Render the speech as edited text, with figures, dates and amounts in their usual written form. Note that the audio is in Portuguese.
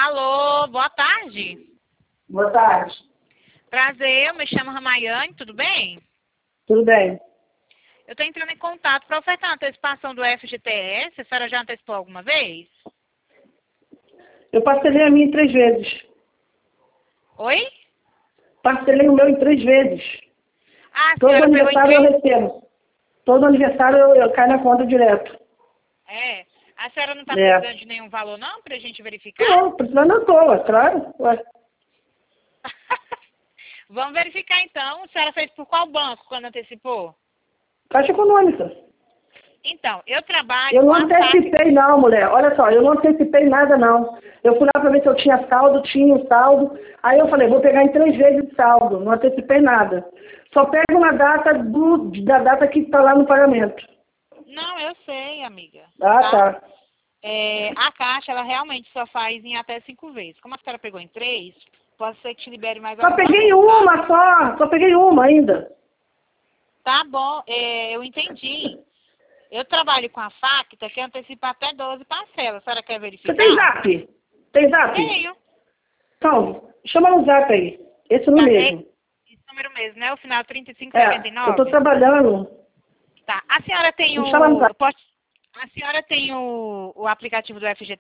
Alô, boa tarde. Boa tarde. Prazer, eu me chamo Ramayane, tudo bem? Tudo bem? Eu estou entrando em contato para ofertar uma antecipação do FGTS. A senhora já antecipou alguma vez? Eu parcelei a minha em 3 vezes. Oi? Parcelei o meu em 3 vezes. Ah, a Todo senhora pegou em aniversário eu três? recebo. Todo aniversário eu caio na conta direto. É. A senhora não está É. precisando de nenhum valor, não, para a gente verificar? Não, precisando à toa, claro. Ué. Vamos verificar, então. A senhora fez por qual banco quando antecipou? Caixa Econômica. Então, eu trabalho Eu com não a FAC. antecipei não, mulher. Olha só, eu não antecipei nada não. Eu fui lá para ver se eu tinha saldo, tinha um saldo. Aí eu falei, vou pegar em 3 vezes de saldo. Não antecipei nada. Só pego na data da data que está lá no pagamento. Não, eu sei, amiga. Ah, tá. A Caixa, ela realmente só faz em até 5 vezes. Como a senhora pegou em 3, pode ser que te libere mais Só alguma peguei vez, tá? uma só. Só peguei uma ainda. Tá bom, eu entendi. Eu trabalho com a Facta, que antecipa até 12 parcelas. A senhora quer Você verificar? tem zap? Tem zap? Tenho. Então, chama no zap aí. Esse no Tá, mesmo. esse número mesmo, né? O final Eu tô 3579. trabalhando. Tá. A senhora tem Me chama no zap. A senhora tem o aplicativo do FGTS?